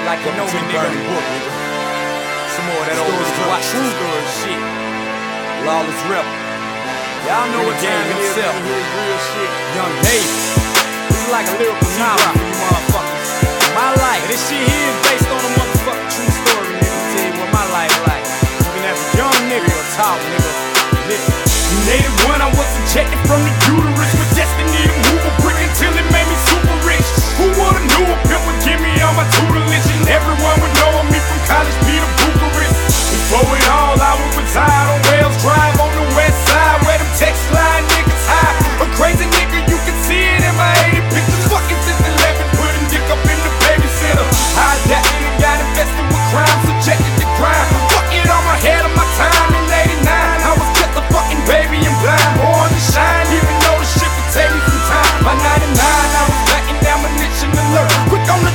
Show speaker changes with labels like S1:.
S1: like you know me, nigga. Some more of that old watch true story shit. Lawless rep. Y'all know what time it is. Real shit. Young Dave. This is like a lyrical novel for you motherfuckers. My life. This shit here is based on a motherfucking true story, nigga. Tell you what my life like. Even as a young nigga, a top nigga.